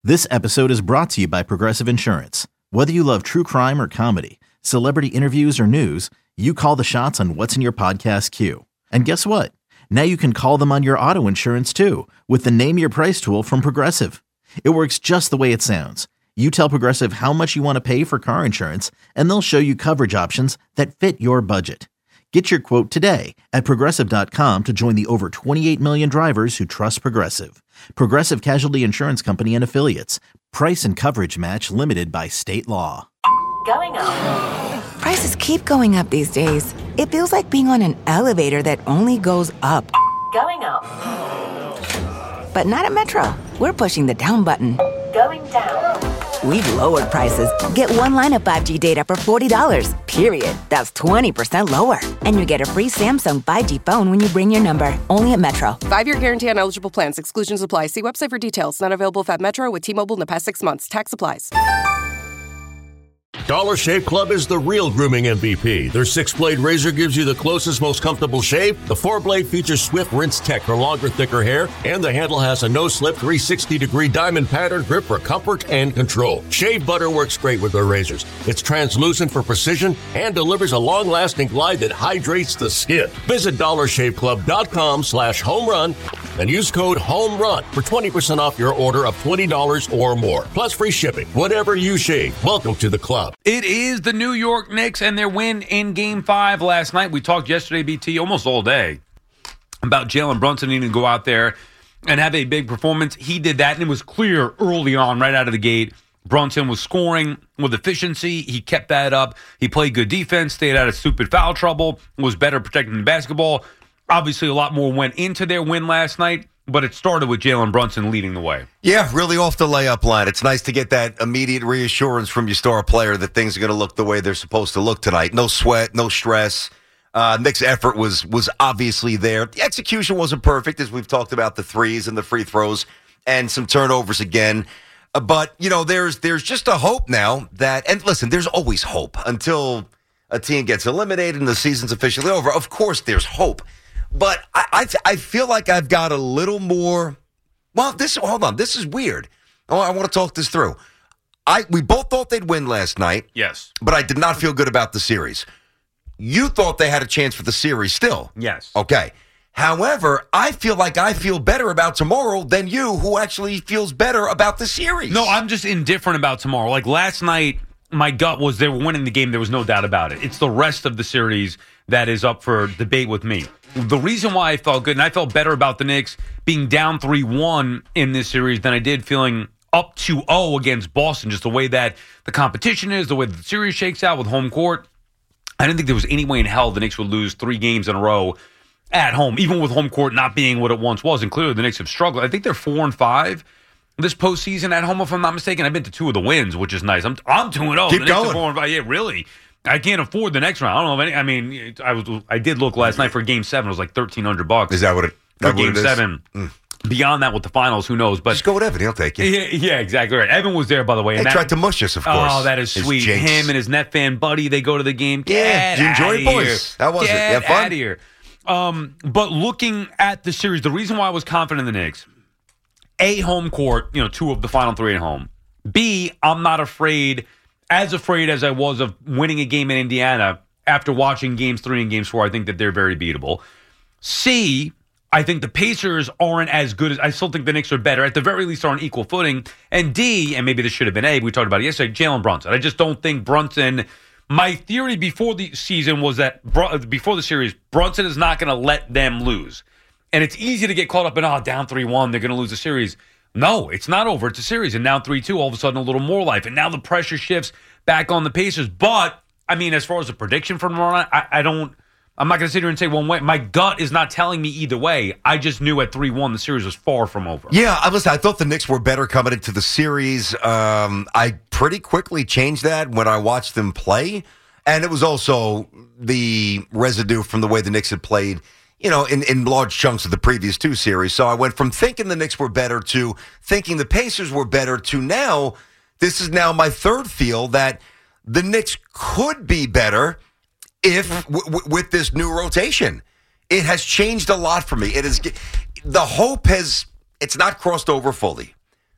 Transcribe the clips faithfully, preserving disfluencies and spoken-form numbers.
This episode is brought to you by Progressive Insurance. Whether you love true crime or comedy, celebrity interviews or news, you call the shots on what's in your podcast queue. And guess what? Now you can call them on your auto insurance too with the Name Your Price tool from Progressive. It works just the way it sounds. You tell Progressive how much you want to pay for car insurance, and they'll show you coverage options that fit your budget. Get your quote today at Progressive dot com to join the over twenty-eight million drivers who trust Progressive. Progressive Casualty Insurance Company and Affiliates. Price and coverage match limited by state law. Going up. Prices keep going up these days. It feels like being on an elevator that only goes up. Going up. But not at Metro. We're pushing the down button. Going down. We've lowered prices. Get one line of five G data for forty dollars, period. That's twenty percent lower. And you get a free Samsung five G phone when you bring your number. Only at Metro. Five-year guarantee on eligible plans. Exclusions apply. See website for details. Not available at Metro with T-Mobile in the past six months. Tax applies. Dollar Shave Club is the real grooming M V P. Their six-blade razor gives you the closest, most comfortable shave. The four-blade features swift rinse tech for longer, thicker hair. And the handle has a no-slip three sixty degree diamond pattern grip for comfort and control. Shave butter works great with their razors. It's translucent for precision and delivers a long-lasting glide that hydrates the skin. Visit dollar shave club dot com slash home run and use code HOMERUN for twenty percent off your order of twenty dollars or more. Plus free shipping. Whatever you shave, welcome to the club. It is the New York Knicks and their win in Game five last night. We talked yesterday, B T, almost all day about Jalen Brunson needing to go out there and have a big performance. He did that, and it was clear early on, right out of the gate, Brunson was scoring with efficiency. He kept that up. He played good defense, stayed out of stupid foul trouble, was better protecting the basketball. Obviously, a lot more went into their win last night, but it started with Jalen Brunson leading the way. Yeah, really off the layup line. It's nice to get that immediate reassurance from your star player that things are going to look the way they're supposed to look tonight. No sweat, no stress. Uh, Nick's effort was was obviously there. The execution wasn't perfect, as we've talked about the threes and the free throws and some turnovers again. Uh, but, you know, there's there's just a hope now that, and listen, there's always hope until a team gets eliminated and the season's officially over. Of course, there's hope. But I, I I feel like I've got a little more. Well, this hold on. This is weird. Oh, I want to talk this through. I we both thought they'd win last night. Yes, but I did not feel good about the series. You thought they had a chance for the series still. Yes. Okay. However, I feel like I feel better about tomorrow than you, who actually feels better about the series. No, I'm just indifferent about tomorrow. Like last night, my gut was they were winning the game. There was no doubt about it. It's the rest of the series that is up for debate with me. The reason why I felt good, and I felt better about the Knicks being down three one in this series than I did feeling up two oh against Boston, just the way that the competition is, the way that the series shakes out with home court. I didn't think there was any way in hell the Knicks would lose three games in a row at home, even with home court not being what it once was. And clearly the Knicks have struggled. I think they're four and five this postseason at home, if I'm not mistaken. I've been to two of the wins, which is nice. I'm I'm two and oh. Keep the Knicks going. Are four and five. Yeah, really. I can't afford the next round. I don't know if any. I mean, I was. I did look last night for Game Seven. It was like thirteen hundred bucks. Is that what it? For that Game what it is? Seven. Mm. Beyond that, with the finals, who knows? But just go with Evan. He'll take you. Yeah, yeah, exactly right. Evan was there, by the way. He and that, tried to mush us, of course. Oh, that is His sweet. jinx. Him and his net fan buddy. They go to the game. Get yeah, did you enjoy it, boys? How was Get it? You have fun? out of here. Um, but looking at the series, the reason why I was confident in the Knicks, A, home court. You know, two of the final three at home. B, I'm not afraid. As afraid as I was of winning a game in Indiana after watching games three and games four. I think that they're very beatable. C, I think the Pacers aren't as good as, I still think the Knicks are better. At the very least, are on equal footing. And D, and maybe this should have been A, we talked about it yesterday, Jalen Brunson. I just don't think Brunson, my theory before the season was that, before the series, Brunson is not going to let them lose. And it's easy to get caught up in, oh, down three one, they're going to lose the series. No, it's not over. It's a series. And now three two, all of a sudden a little more life. And now the pressure shifts back on the Pacers. But, I mean, as far as a prediction from tomorrow night, I, I don't, I'm not going to sit here and say one way. My gut is not telling me either way. I just knew at three one the series was far from over. Yeah, I listen, I thought the Knicks were better coming into the series. Um, I pretty quickly changed that when I watched them play. And it was also the residue from the way the Knicks had played, you know, in, in large chunks of the previous two series. So I went from thinking the Knicks were better to thinking the Pacers were better to now, this is now my third feel that the Knicks could be better if w- w- with this new rotation. It has changed a lot for me. It is the hope has, it's not crossed over fully.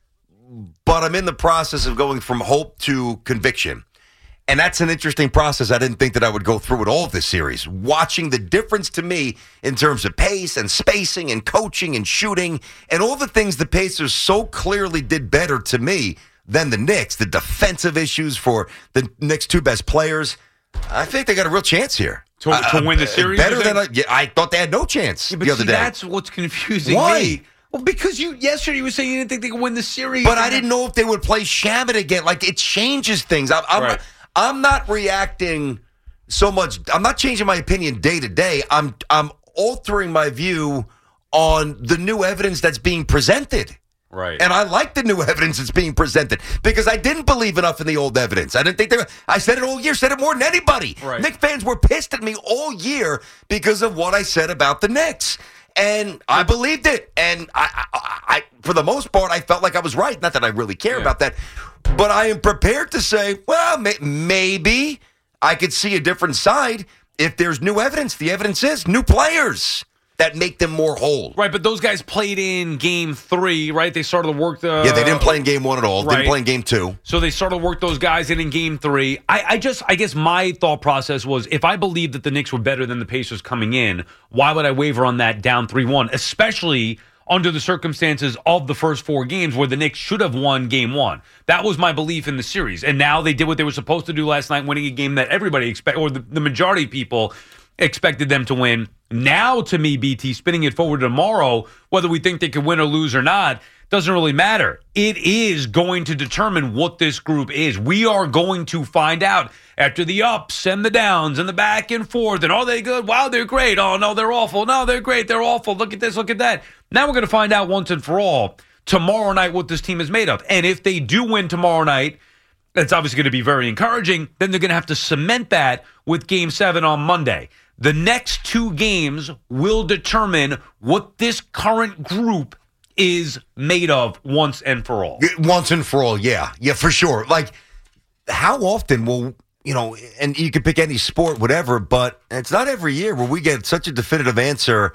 but I'm in the process of going from hope to conviction. And that's an interesting process. I didn't think that I would go through it all this series. Watching the difference to me in terms of pace and spacing and coaching and shooting and all the things the Pacers so clearly did better to me than the Knicks, the defensive issues for the Knicks' two best players. I think they got a real chance here. To, to uh, win the series? Better than I, yeah, I thought they had no chance yeah, but the other see, day. That's what's confusing Why? me. Well, because you yesterday you were saying you didn't think they could win the series. But I didn't know if they would play Shamet again. Like, it changes things. I'm, I'm, Right. I'm not reacting so much. I'm not changing my opinion day to day. I'm I'm altering my view on the new evidence that's being presented. Right. And I like the new evidence that's being presented because I didn't believe enough in the old evidence. I didn't think they were. I said it all year, said it more than anybody. Right. Knicks fans were pissed at me all year because of what I said about the Knicks. And I believed it. And I, I, I for the most part, I felt like I was right. Not that I really care Yeah. about that. But I am prepared to say, well, may, maybe I could see a different side if there's new evidence. The evidence is new players that make them more whole. Right, but those guys played in game three, right? They started to work the... Yeah, they didn't play in game one at all. Right. Didn't play in game two. So they started to work those guys in in game three. I, I just, I guess my thought process was if I believed that the Knicks were better than the Pacers coming in, why would I waver on that down three one, especially under the circumstances of the first four games where the Knicks should have won game one. That was my belief in the series. And now they did what they were supposed to do last night, winning a game that everybody expect, or the, the majority of people expected them to win. Now, to me, B T, spinning it forward to tomorrow, whether we think they can win or lose or not, doesn't really matter. It is going to determine what this group is. We are going to find out after the ups and the downs and the back and forth. And are they good? Wow, they're great. Oh, no, they're awful. No, they're great. They're awful. Look at this. Look at that. Now we're going to find out once and for all tomorrow night what this team is made of. And if they do win tomorrow night, that's obviously going to be very encouraging. Then they're going to have to cement that with game seven on Monday. The next two games will determine what this current group is made of once and for all. Once and for all, yeah. Yeah, for sure. Like, how often will, you know, and you can pick any sport, whatever, but it's not every year where we get such a definitive answer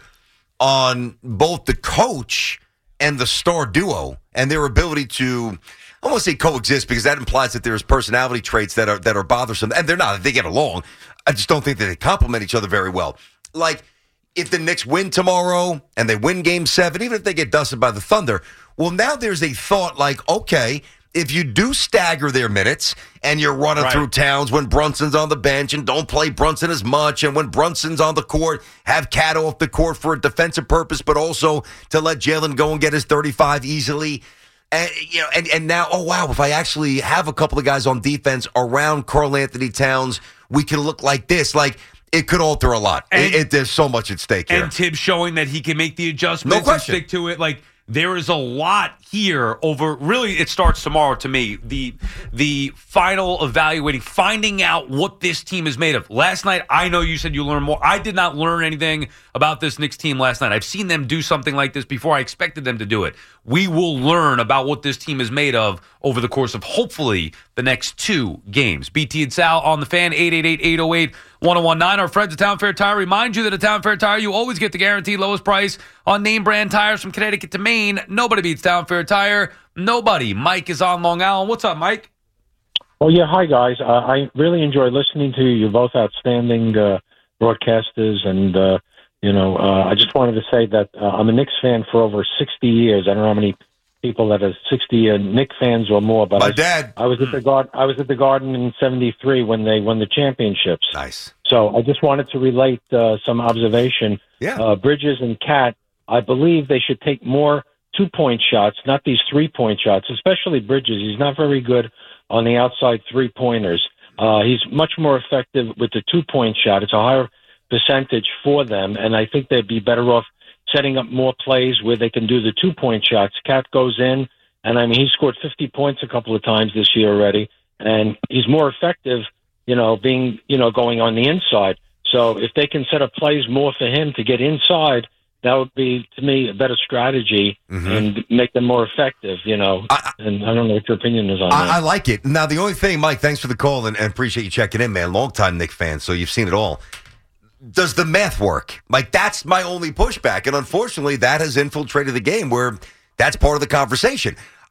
on both the coach and the star duo and their ability to, I won't say coexist because that implies that there's personality traits that are that are bothersome, and they're not. They get along. I just don't think that they complement each other very well. Like, if the Knicks win tomorrow and they win game seven, even if they get dusted by the Thunder, well, now there's a thought like, okay, if you do stagger their minutes and you're running Right. through towns when Brunson's on the bench and don't play Brunson as much, and when Brunson's on the court, have Cat off the court for a defensive purpose, but also to let Jalen go and get his thirty-five easily. And, you know, and, and now, oh, wow, if I actually have a couple of guys on defense around Karl Anthony Towns, we can look like this. Like, it could alter a lot. And- it, it, there's so much at stake here. And Tibbs showing that he can make the adjustments No and question. stick to it. Like, there is a lot here over, really, it starts tomorrow to me. The the final evaluating, finding out what this team is made of. Last night, I know you said you learned more. I did not learn anything about this Knicks team last night. I've seen them do something like this before. I expected them to do it. We will learn about what this team is made of over the course of, hopefully, the next two games. B T and Sal on the Fan, eight eight eight, eight oh eight, one oh one nine. Our friends at Town Fair Tire remind you that at Town Fair Tire, you always get the guaranteed lowest price on name brand tires from Connecticut to Maine. Nobody beats Town Fair Tire. Nobody. Mike is on Long Island. What's up, Mike? Oh, yeah. Hi, guys. Uh, I really enjoy listening to you. You're both outstanding uh, broadcasters. And, uh, you know, uh, I just wanted to say that uh, I'm a Knicks fan for over sixty years. I don't know how many people that are sixty uh, Knicks fans or more. But My I, dad. I was at the Garden. I was at the Garden in seventy-three when they won the championships. Nice. So I just wanted to relate uh, some observation. Yeah. Uh, Bridges and Cat, I believe they should take more two-point shots, not these three-point shots, especially Bridges. He's not very good on the outside three-pointers. Uh, he's much more effective with the two-point shot. It's a higher percentage for them, and I think they'd be better off setting up more plays where they can do the two-point shots. Cat goes in, and I mean, he scored fifty points a couple of times this year already, and he's more effective, you know, being, you know, going on the inside. So if they can set up plays more for him to get inside, that would be, to me, a better strategy Mm-hmm. and make them more effective, you know. I- and I don't know what your opinion is on that. I, I like it. Now, the only thing, Mike, thanks for the call and, and appreciate you checking in, man. Long-time Knicks fan, so you've seen it all. Does the math work? Like, that's my only pushback. And unfortunately, that has infiltrated the game where that's part of the conversation.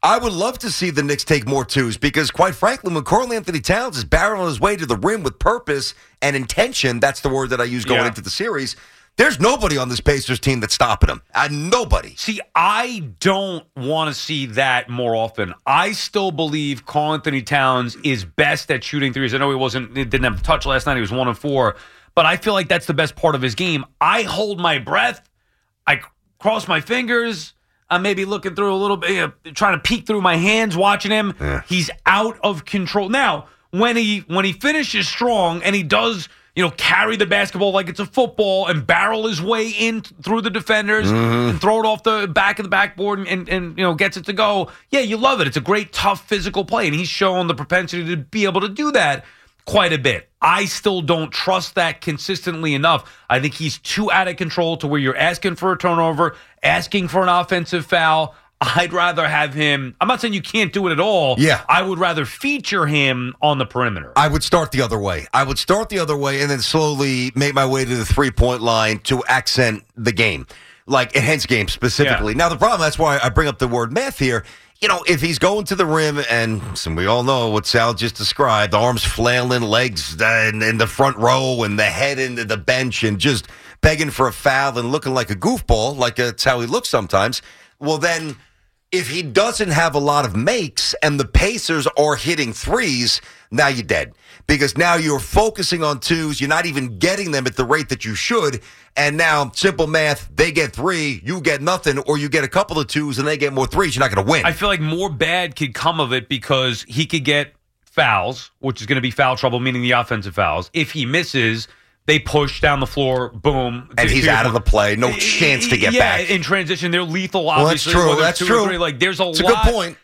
I would love to see the Knicks take more twos because, quite frankly, when Karl Anthony Towns is barreling his way to the rim with purpose and intention, that's the word that I use going Yeah. into the series, there's nobody on this Pacers team that's stopping him. Uh, nobody. See, I don't want to see that more often. I still believe Karl Anthony Towns is best at shooting threes. I know he wasn't, he didn't have a touch last night. He was one and four. But I feel like that's the best part of his game. I hold my breath. I cross my fingers. I'm maybe looking through a little bit, uh, trying to peek through my hands, watching him. Yeah. He's out of control. Now, when he when he finishes strong and he does, you know, carry the basketball like it's a football and barrel his way in through the defenders Mm-hmm. and throw it off the back of the backboard and, and, and, you know, gets it to go. Yeah, you love it. It's a great, tough physical play, and he's shown the propensity to be able to do that quite a bit. I still don't trust that consistently enough. I think he's too out of control to where you're asking for a turnover, asking for an offensive foul. I'd rather have him. I'm not saying you can't do it at all. Yeah. I would rather feature him on the perimeter. I would start the other way. I would start the other way and then slowly make my way to the three-point line to accent the game, like enhance game specifically. Yeah. Now, the problem, that's why I bring up the word math here. You know, if he's going to the rim, and listen, we all know what Sal just described, the arms flailing, legs in, in the front row, and the head into the bench, and just begging for a foul and looking like a goofball, like that's how he looks sometimes, well, then if he doesn't have a lot of makes and the Pacers are hitting threes, now you're dead. Because now you're focusing on twos. You're not even getting them at the rate that you should. And now, simple math, they get three, you get nothing, or you get a couple of twos and they get more threes. You're not going to win. I feel like more bad could come of it because he could get fouls, which is going to be foul trouble, meaning the offensive fouls. If he misses, they push down the floor, boom. And to, he's to out of the play. No chance to get yeah, back. in transition, they're lethal, Well, that's obviously. true. whether That's two or true. three. Like, there's a It's a lot. good point.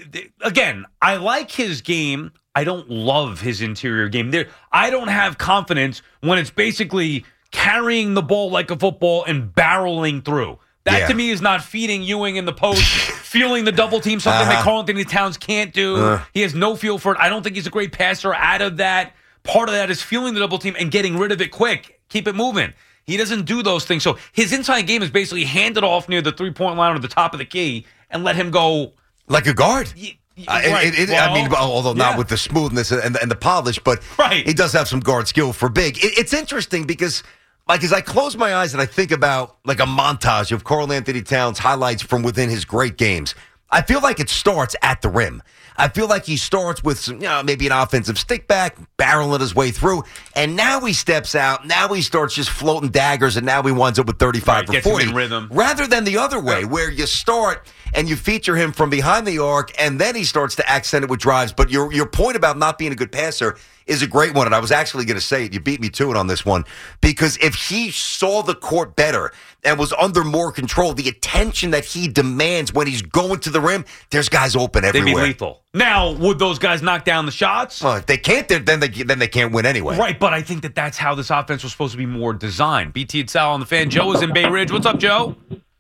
Again, I like his game. I don't love his interior game. There, I don't have confidence when it's basically carrying the ball like a football and barreling through. That, Yeah. to me, is not feeding Ewing in the post, feeling the double team, something Uh-huh. that Karl Anthony Towns can't do. Uh. He has no feel for it. I don't think he's a great passer out of that. Part of that is feeling the double team and getting rid of it quick. Keep it moving. He doesn't do those things. So his inside game is basically hand it off near the three-point line or the top of the key and let him go. Like a guard. Y- y- Uh, right. it- it- Well, I mean, although not yeah. with the smoothness and the, and the polish, but Right. he does have some guard skill for big. It, it's interesting because, like, as I close my eyes and I think about like a montage of Karl Anthony Towns highlights from within his great games, I feel like it starts at the rim. I feel like he starts with some, you know, maybe an offensive stick back, barreling his way through, and now he steps out. Now he starts just floating daggers, and now he winds up with thirty-five Right, or gets him forty. in rhythm. Rather than the other way, where you start and you feature him from behind the arc, and then he starts to accent it with drives. But your your point about not being a good passer is a great one, and I was actually going to say it. You beat me to it on this one, because if he saw the court better and was under more control, the attention that he demands when he's going to the rim, there's guys open They'd everywhere. be lethal. Now, would those guys knock down the shots? Well, if they can't, then they then they can't win anyway. Right, but I think that that's how this offense was supposed to be more designed. B T and Sal on the fan. Joe is in Bay Ridge. What's up, Joe?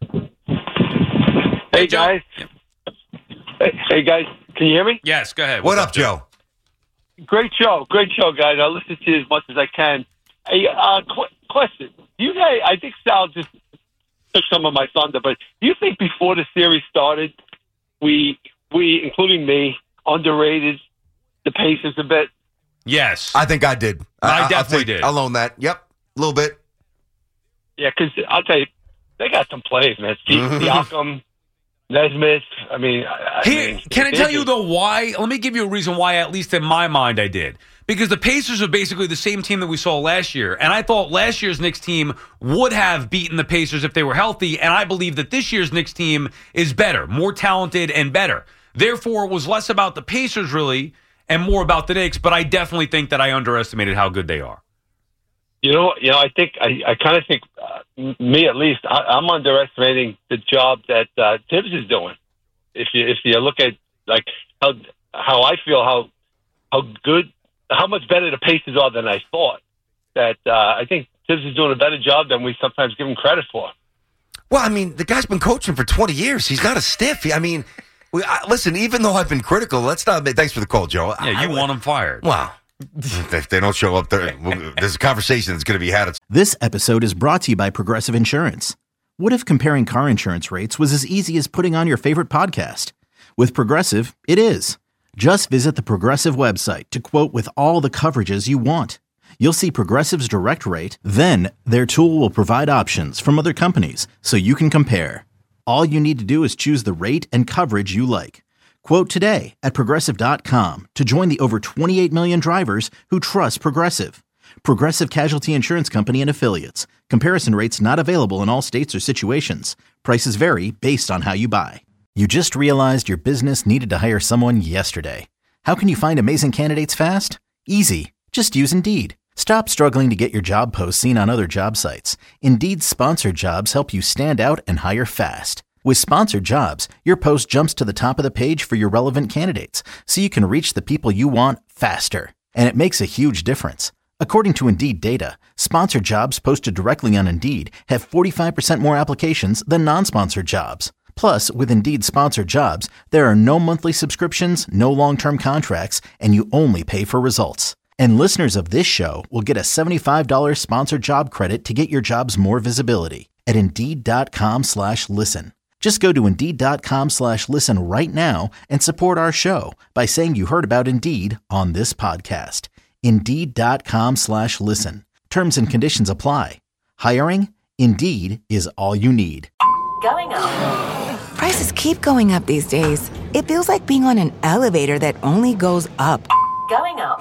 Hey, Joe. guys. Yep. Hey, hey, guys. Can you hear me? Yes, go ahead. What What's up, Joe? Great show. Great show, guys. I listen to you as much as I can. Hey, uh, qu- question. You guys, I think Sal just took some of my thunder, but do you think before the series started, we, we, including me, underrated the Pacers a bit? Yes. I think I did. I I'll definitely take- did. I'll own that. Yep, a little bit. Yeah, because I'll tell you, they got some plays, man. Mhm. Siakam, Nesmith. I mean, I, I Here, mean, can I they tell just- you, though, why? Let me give you a reason why, at least in my mind, I did. Because the Pacers are basically the same team that we saw last year. And I thought last year's Knicks team would have beaten the Pacers if they were healthy. And I believe that this year's Knicks team is better, more talented, and better. Therefore, it was less about the Pacers, really, and more about the Knicks. But I definitely think that I underestimated how good they are. You know, you know. I think I, I kind of think uh, m- me at least. I, I'm underestimating the job that uh, Tibbs is doing. If you if you look at like how how I feel how how good how much better the Pacers are than I thought. That uh, I think Tibbs is doing a better job than we sometimes give him credit for. Well, I mean, the guy's been coaching for twenty years. He's not a stiff. I mean, we, I, listen, even though I've been critical, let's not. Thanks for the call, Joe. Yeah, you I, want them fired. Wow. If they don't show up, there, there's a conversation that's going to be had. This episode is brought to you by Progressive Insurance. What if comparing car insurance rates was as easy as putting on your favorite podcast? With Progressive, it is. Just visit the Progressive website to quote with all the coverages you want. You'll see Progressive's direct rate, then their tool will provide options from other companies so you can compare. All you need to do is choose the rate and coverage you like. Quote today at Progressive dot com to join the over twenty-eight million drivers who trust Progressive. Progressive Casualty Insurance Company and Affiliates. Comparison rates not available in all states or situations. Prices vary based on how you buy. You just realized your business needed to hire someone yesterday. How can you find amazing candidates fast? Easy. Just use Indeed. Stop struggling to get your job posts seen on other job sites. Indeed's sponsored jobs help you stand out and hire fast. With sponsored jobs, your post jumps to the top of the page for your relevant candidates, so you can reach the people you want faster. And it makes a huge difference. According to Indeed data, sponsored jobs posted directly on Indeed have forty-five percent more applications than non-sponsored jobs. Plus, with Indeed sponsored jobs, there are no monthly subscriptions, no long-term contracts, and you only pay for results. And listeners of this show will get a seventy-five dollars sponsored job credit to get your jobs more visibility at Indeed.com slash listen. Just go to Indeed.com slash listen right now and support our show by saying you heard about Indeed on this podcast. Indeed.com slash listen. Terms and conditions apply. Hiring? Indeed is all you need. Going up. Prices keep going up these days. It feels like being on an elevator that only goes up. Going up.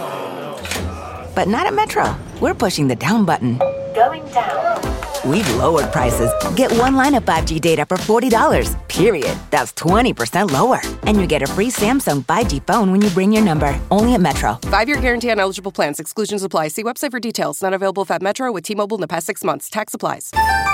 But not at Metro. We're pushing the down button. Going down. We've lowered prices. Get one line of five G data for forty dollars, period. That's twenty percent lower. And you get a free Samsung five G phone when you bring your number. Only at Metro. Five-year guarantee on eligible plans. Exclusions apply. See website for details. Not available if at Metro with T-Mobile in the past six months. Tax applies.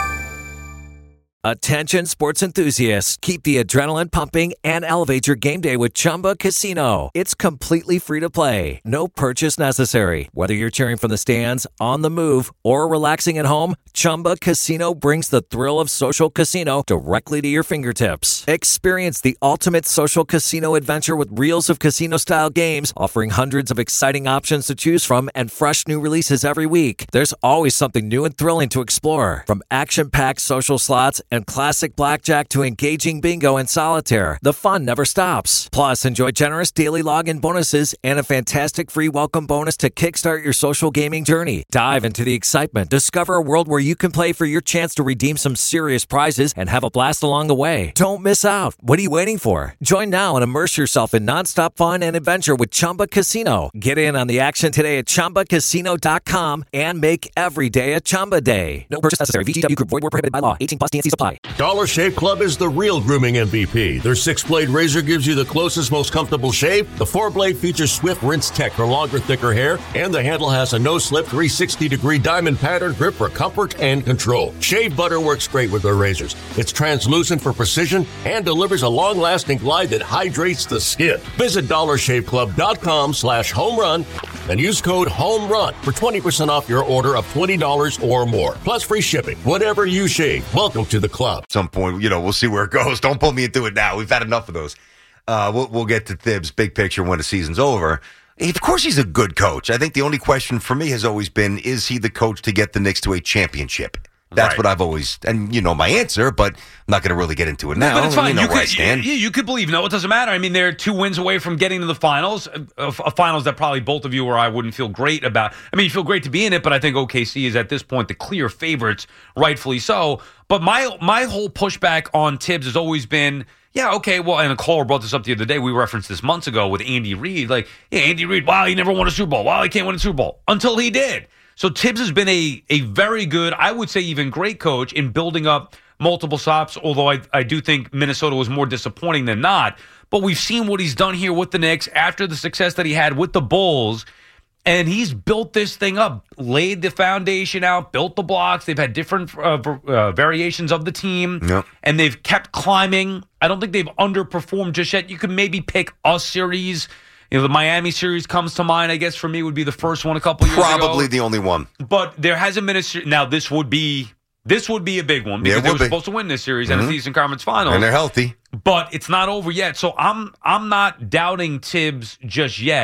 Attention sports enthusiasts, keep the adrenaline pumping and elevate your game day with Chumba Casino. It's completely free to play. No purchase necessary. Whether you're cheering from the stands, on the move, or relaxing at home, Chumba Casino brings the thrill of social casino directly to your fingertips. Experience the ultimate social casino adventure with reels of casino-style games, offering hundreds of exciting options to choose from and fresh new releases every week. There's always something new and thrilling to explore. From action-packed social slots and classic blackjack to engaging bingo and solitaire, the fun never stops. Plus, enjoy generous daily login bonuses and a fantastic free welcome bonus to kickstart your social gaming journey. Dive into the excitement. Discover a world where you can play for your chance to redeem some serious prizes and have a blast along the way. Don't miss out. What are you waiting for? Join now and immerse yourself in nonstop fun and adventure with Chumba Casino. Get in on the action today at Chumba Casino dot com and make every day a Chumba day. No purchase necessary. V G W Group. Void where prohibited by law. eighteen plus T N C supply. Dollar Shave Club is the real grooming M V P. Their six-blade razor gives you the closest, most comfortable shave. The four-blade features Swift Rinse Tech for longer, thicker hair, and the handle has a no-slip three hundred sixty degree diamond pattern grip for comfort and control. Shave butter works great with their razors. It's translucent for precision and delivers a long-lasting glide that hydrates the skin. Visit Dollar Shave Club dot com slash home run and use code HOMERUN for twenty percent off your order of twenty dollars or more. Plus free shipping. Whatever you shave, welcome to the club. At some point, you know, we'll see where it goes. Don't pull me into it now. We've had enough of those. Uh, we'll, we'll get to Thibs' big picture when the season's over. Of course he's a good coach. I think the only question for me has always been, is he the coach to get the Knicks to a championship? That's right. What I've always, and you know my answer, but I'm not going to really get into it now. But it's fine. You know you, where could, I stand. You, you could believe. No, it doesn't matter. I mean, they're two wins away from getting to the finals, a, a finals that probably both of you or I wouldn't feel great about. I mean, you feel great to be in it, but I think O K C is at this point the clear favorites, rightfully so. But my my whole pushback on Thibs has always been, yeah, okay, well, and a caller brought this up the other day. We referenced this months ago with Andy Reid. Like, yeah, Andy Reid, wow, he never won a Super Bowl. Wow, he can't win a Super Bowl. Until he did. So Thibs has been a a very good, I would say even great coach in building up multiple stops, although I, I do think Minnesota was more disappointing than not. But we've seen what he's done here with the Knicks after the success that he had with the Bulls. And he's built this thing up, laid the foundation out, built the blocks. They've had different uh, uh, variations of the team, yep. And they've kept climbing. I don't think they've underperformed just yet. You could maybe pick a series. You know, the Miami series comes to mind, I guess, for me, would be the first one a couple years Probably ago. Probably the only one. But there hasn't been a series. Now, this would be this would be a big one because yeah, they were be. supposed to win this series mm-hmm. and it's the Eastern Conference Finals. And they're healthy. But it's not over yet. So I'm I'm not doubting Thibs just yet.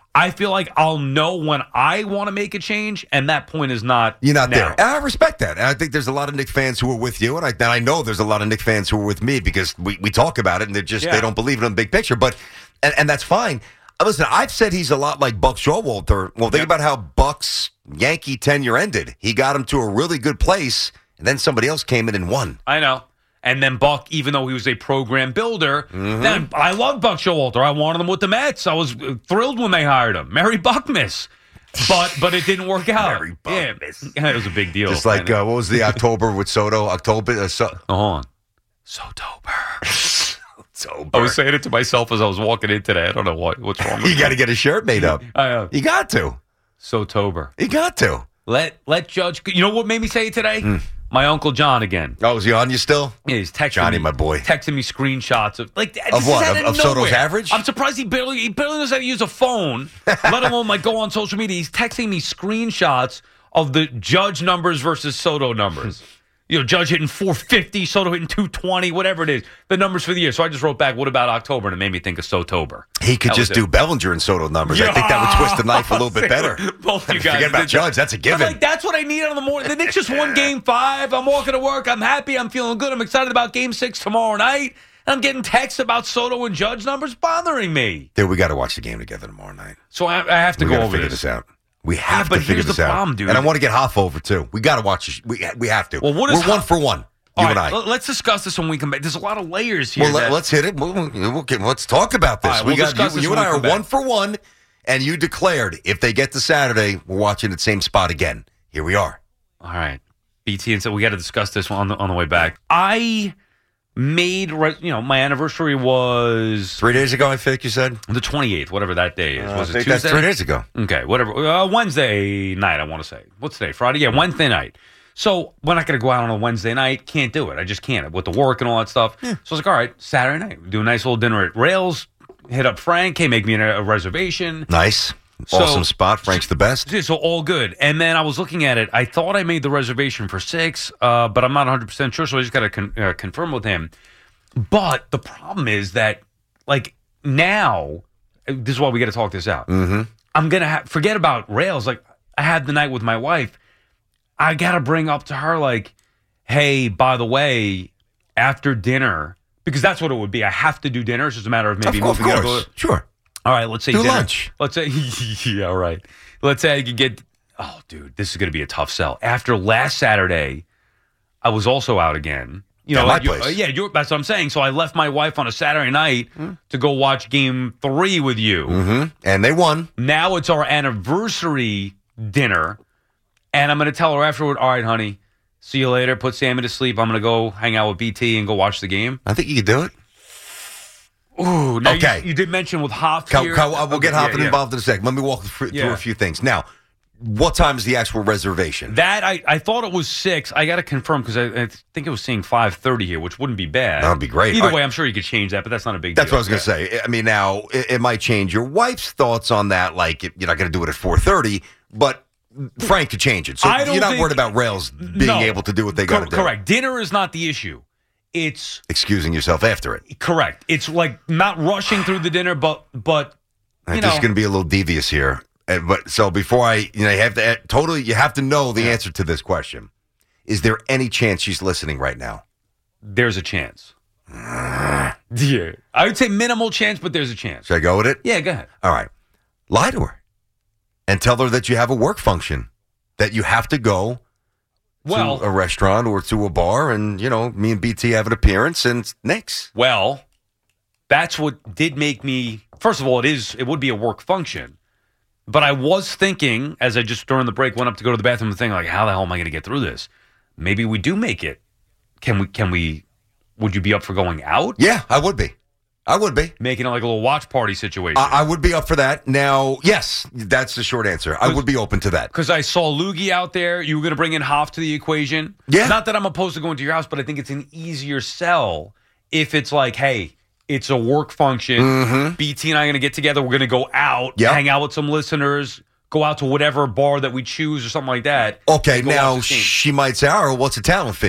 I feel like I'll know when I want to make a change, and that point is not You're not now. there. And I respect that. And I think there's a lot of Knicks fans who are with you, and I, and I know there's a lot of Knicks fans who are with me because we, we talk about it, and they just Yeah. they don't believe it in the big picture. But and, and that's fine. Uh, Listen, I've said he's a lot like Buck Showalter. Well, think Yep. about how Buck's Yankee tenure ended. He got him to a really good place, and then somebody else came in and won. I know. And then Buck, even though he was a program builder, then I love Buck Showalter. I wanted him with the Mets. I was thrilled when they hired him. Merry Buckmas. But but it didn't work out. Merry Buckmas. Yeah, it was a big deal. Just like, uh, what was the October with Soto? October? Uh, so- Oh, hold on. Sotober. Sober. I was saying it to myself as I was walking in today. I don't know what what's wrong with You got to get a shirt made up. I know. You got to. Sotober. You got to. Let let Judge. You know what made me say it today? My Uncle John again. Oh, is he on you still? Yeah, he's texting Johnny, me, my boy. texting me screenshots of like this Of is what? out Of- of Soto's nowhere. average? I'm surprised he barely he barely knows how to use a phone, let alone like go on social media. He's texting me screenshots of the Judge numbers versus Soto numbers. You know, Judge hitting four fifty, Soto hitting two twenty, whatever it is, the numbers for the year. So I just wrote back, what about October? And it made me think of Sotober. He could That just was do it. Bellinger and Soto numbers. I think that would twist the knife a little bit better. Both you guys. Forget about did Judge. that. That's a I'm given. like, that's what I need on the morning. The Knicks just won game five. I'm walking to work. I'm happy. I'm feeling good. I'm excited about game six tomorrow night. And I'm getting texts about Soto and Judge numbers bothering me. Dude, we got to watch the game together tomorrow night. So I, I have to we go gotta over figure this. this out. We have but to figure here's this the out. problem, dude. And I want to get Hoff over, too. We got to watch this. We, we have to. Well, what is We're one Hoff- for one, you All and right, I. l- let's discuss this when we come back. There's a lot of layers here. Well, let, that- let's hit it. We'll, we'll, we'll get, let's talk about this. All right, we we'll got discuss you, this you and when I we are come one back. for one, and you declared if they get to Saturday, we're watching the same spot again. Here we are. All right. B T and so we got to discuss this on the on the way back. I made, re- you know, my anniversary was Three days ago, I think you said? the twenty-eighth, whatever that day is. Uh, was I it think Tuesday? that's three days ago. Okay, whatever. Uh, Wednesday night, I want to say. What's today? Friday? Yeah, Wednesday night. So we're not going to go out on a Wednesday night. Can't do it. I just can't with the work and all that stuff. So I was like, all right, Saturday night, do a nice little dinner at Rails. Hit up Frank. Hey, make me a, a reservation. Nice. So- Awesome spot. Frank's the best. Yeah, so all good. And then I was looking at it. I thought I made the reservation for six, uh, but I'm not one hundred percent sure. So I just got to con- uh, confirm with him. But the problem is that, like, now, this is why we got to talk this out. Mm-hmm. I'm going to ha- forget about Rails. Like, I had the night with my wife. I got to bring up to her, like, hey, by the way, after dinner, because that's what it would be. I have to do dinner. It's just a matter of maybe Of course. moving Of it. course. Sure. All right, let's say Do dinner. lunch. Let's say, yeah, right. Let's say I could get, oh, dude, this is going to be a tough sell. After last Saturday, I was also out again. You know, At my like you- place. uh, yeah, you're, that's what I'm saying. So I left my wife on a Saturday night to go watch game three with you. Mm-hmm. And they won. Now it's our anniversary dinner, and I'm going to tell her afterward, all right, honey, see you later. Put Sammy to sleep. I'm going to go hang out with B T and go watch the game. I think you could do it. Ooh, now Okay. You, you did mention with Hoff Cal, here. Cal, we'll get Okay, Hoffman yeah, yeah. involved in a second. Let me walk through, Yeah. through a few things. Now, what time is the actual reservation? That I, I thought it was six. I got to confirm because I, I think it was saying five thirty here, which wouldn't be bad. That would be great. Either All way, right. I'm sure you could change that, but that's not a big That's deal. what I was going to say. I mean, now, it, it might change your wife's thoughts on that. Like, you're not going to do it at four thirty, but Frank could change it. So I don't you're not think- worried about Rails being No. able to do what they got to Cor- do. Correct. Dinner is not the issue. It's Excusing yourself after it. correct. It's like not rushing through the dinner, but but I you think this is know, going to be a little devious here. And, but so before I, you know, you have to uh, totally, you have to know the answer to this question. Is there any chance she's listening right now? there's a chance. Yeah, I would say minimal chance, but there's a chance. Should I go with it? Yeah, go ahead. All right. Lie to her and tell her that you have a work function, that you have to go Well, to a restaurant or to a bar, and, you know, me and B T have an appearance, and Knicks. well, that's what did make me. First of all, it is it would be a work function, but I was thinking as I just during the break went up to go to the bathroom and thinking like, how the hell am I going to get through this? Maybe we do make it. Can we? Can we? Would you be up for going out? Yeah, I would be. I would be. Making it like a little watch party situation. I, I would be up for that. Now, yes, that's the short answer. I would be open to that. Because I saw Loogie out there. You were going to bring in Hoff to the equation. Yeah. Not that I'm opposed to going to your house, but I think it's an easier sell if it's like, hey, it's a work function. Mm-hmm. B T and I are going to get together. We're going to go out, Yep. hang out with some listeners, go out to whatever bar that we choose or something like that. Okay, and go now watch the game. she might say, all right, what's the talent fee?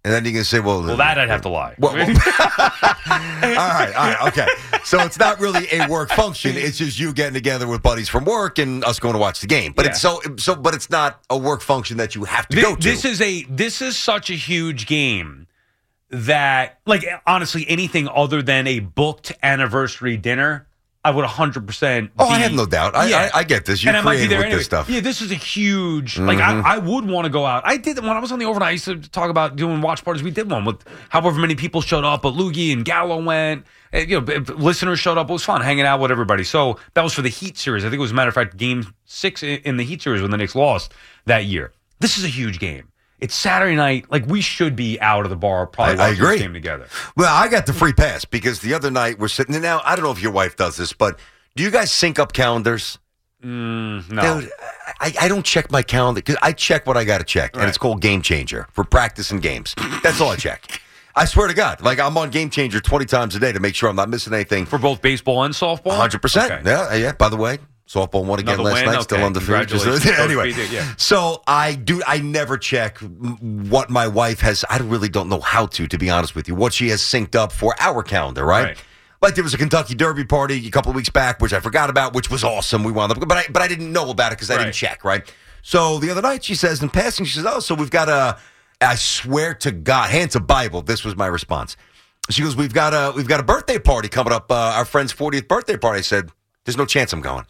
And then you're going to say, well... Well, that I'd have to lie. Well, well, all right, all right, okay. So it's not really a work function. It's just you getting together with buddies from work and us going to watch the game. But Yeah. it's so so. But it's not a work function that you have to This, go to. this is a this is such a huge game that, like, honestly, anything other than a booked anniversary dinner, I would one hundred percent Oh, be, I have no doubt. I, Yeah. I, I get this. You're And I might be creative there with anyway. this stuff. Yeah, this is a huge. Like, I, I would want to go out. I did when I was on the overnight. I used to talk about doing watch parties. We did one with however many people showed up. But Loogie and Gallo went. And, you know, b- b- listeners showed up. It was fun hanging out with everybody. So that was for the Heat series. I think it was, a matter of fact, Game Six in, in the Heat series when the Knicks lost that year. This is a huge game. It's Saturday night. Like, we should be out of the bar probably I- I watching agree. this game together. Well, I got the free pass because the other night we're sitting. Now I don't know if your wife does this, but do you guys sync up calendars? Mm, no. Dude, I, I don't check my calendar because I check what I got to check, Right. and it's called Game Changer for practice and games. That's all I check. I swear to God, like I'm on Game Changer twenty times a day to make sure I'm not missing anything. For both baseball and softball? one hundred percent. Okay. Yeah, yeah. By the way, softball won again Another last win? night. Still Okay. undefeated. Just- Congratulations. anyway, Coach B did, yeah. so I do. I never check what my wife has. I really don't know how to, to be honest with you, what she has synced up for our calendar. Right. Right. Like there was a Kentucky Derby party a couple of weeks back, which I forgot about, which was awesome. We wound up, but I but I didn't know about it because I Right. didn't check. Right. So the other night she says in passing, she says, "Oh, so we've got a." I swear to God, hand to Bible. This was my response. She goes, "We've got a we've got a birthday party coming up. Uh, our friend's fortieth birthday party." I said, "There's no chance I'm going."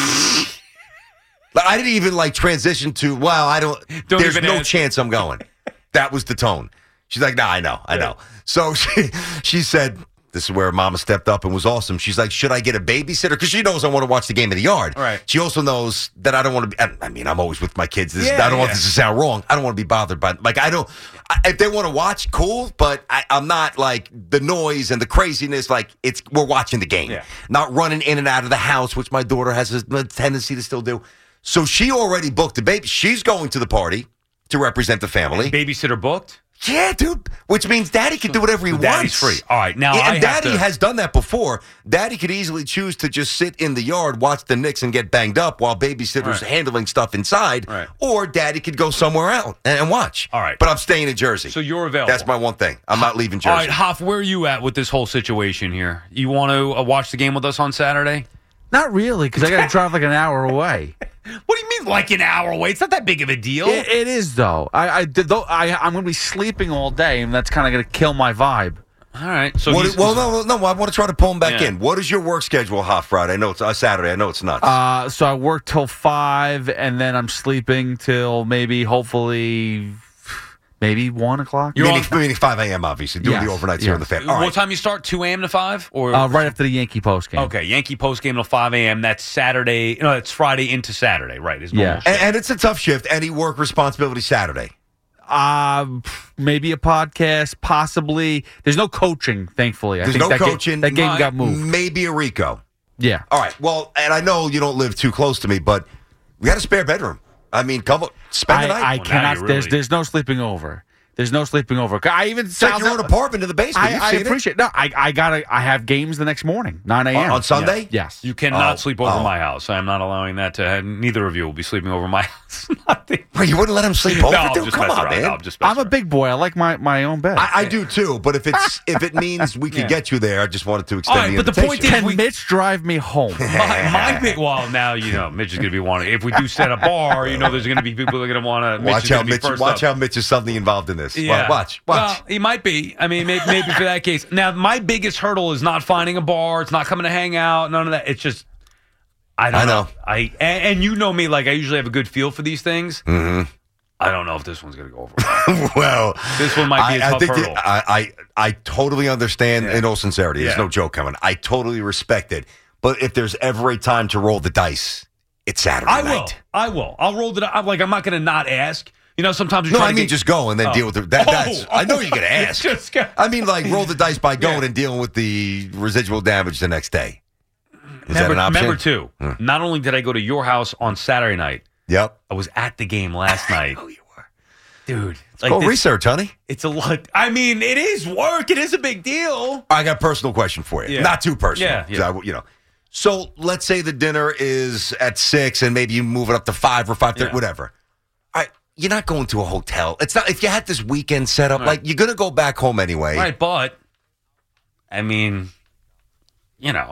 But I didn't even like transition to, "Well, I don't." Don't there's even no ask. chance I'm going. That was the tone. She's like, "Nah, I know, I know." So she she said, "This is where Mama stepped up and was awesome." She's like, "Should I get a babysitter?" Because she knows I want to watch the game in the yard. Right. She also knows that I don't want to be. I, I mean, I'm always with my kids. This, Yeah, I don't want yeah. this to sound wrong. I don't want to be bothered by. Like, I don't. I, if they want to watch, cool. But I, I'm not like the noise and the craziness. Like it's we're watching the game, Yeah. not running in and out of the house, which my daughter has a, a tendency to still do. So she already booked a baby. She's going to the party to represent the family. Babysitter booked? Yeah, dude. Which means Daddy can do whatever he Daddy's wants. free. All right, now Yeah, I and have Daddy to- has done that before. Daddy could easily choose to just sit in the yard, watch the Knicks, and get banged up while babysitter's Right. handling stuff inside. Right. Or Daddy could go somewhere out and, and watch. All right. But I'm staying in Jersey. So you're available. That's my one thing. I'm not leaving Jersey. All right, Hoff, where are you at with this whole situation here? You want to uh, watch the game with us on Saturday? Not really, because I got to drive like an hour away. What do you mean, like an hour away? It's not that big of a deal. It, it is though. I, I did though. I, I'm going to be sleeping all day, and that's kind of going to kill my vibe. All right. So What he's- is- well, no, no, no. I want to try to pull him back Yeah. in. What is your work schedule, Hot Friday? I know it's uh, Saturday. I know it's nuts. Uh, so I work till five, and then I'm sleeping till maybe, hopefully, maybe one o'clock. You're meaning, on- meaning five a.m., obviously. Doing Yes, the overnights here in the yes. fan. All what right. time you start? two a.m. to five? Or Uh, right after the Yankee post game. Okay, Yankee post game till five a.m. That's Saturday. No, it's Friday into Saturday, right? Is normal Yeah. shift. And, and it's a tough shift. Any work responsibility Saturday? Uh, maybe a podcast, possibly. There's no coaching, thankfully. I There's think no that ga- coaching. that game My- got moved. Maybe a Rico. Yeah. All right. Well, and I know you don't live too close to me, but we got a spare bedroom. I mean, come on, spend I, the night. I Well, now cannot. you There's really- there's no sleeping over. There's no sleeping over. I even It's like your own apartment in the basement. You've I, I seen it. appreciate. No, I I gotta. I have games the next morning, nine a.m. On- on Sunday? Yes. You cannot Oh, sleep over oh. my house. I'm not allowing that to. Neither of you will be sleeping over my house. Nothing. Wait, you wouldn't let him sleep No, over, I'm dude? just Come messing on, around. man. No, I'm just messing I'm a around. big boy. I like my, my own bed. I, I do too, but if it's if it means we could Yeah. get you there, I just wanted to extend All right, the but the invitation. point is- Can we- Mitch drive me home? My, my big, well, now you know Mitch is going to be wanting. If we do set a bar, you know there's going to be people that are going to want to. Mitch watch is how going to be Mitch, first watch up. how Mitch is suddenly involved in this. Yeah. Watch, watch. Well, he might be. I mean, maybe, maybe for that case. Now, my biggest hurdle is not finding a bar. It's not coming to hang out. None of that. It's just, I don't I know. know. I and, and you know me. Like I usually have a good feel for these things. Mm-hmm. I don't know if this one's going to go over. Well, This one might be a I, I tough think hurdle. that- I, I I totally understand Yeah. in all sincerity. There's Yeah. no joke coming. I totally respect it. But if there's ever a time to roll the dice, it's Saturday I will. night. I will. I'll roll it. I'm like I'm not going to not ask. You know, sometimes we No, try I to mean get, just go and then Oh. deal with it. That, Oh, that's, I know oh, you're going to ask. just go- I mean, like roll the dice by going Yeah. and dealing with the residual damage the next day. Is Remember, that an option? remember too. Hmm. Not only did I go to your house on Saturday night, Yep. I was at the game last night. Oh, you were. Dude, Go this- research, honey. It's a lot. I mean, it is work. It is a big deal. I got a personal question for you. Yeah. Not too personal. Yeah, yeah. 'cause I- you know. So let's say the dinner is at six, and maybe you move it up to five or five thirty, Yeah. whatever. All right, you're not going to a hotel. It's not if you had this weekend set up, Right. like you're going to go back home anyway. Right, but I mean, you know,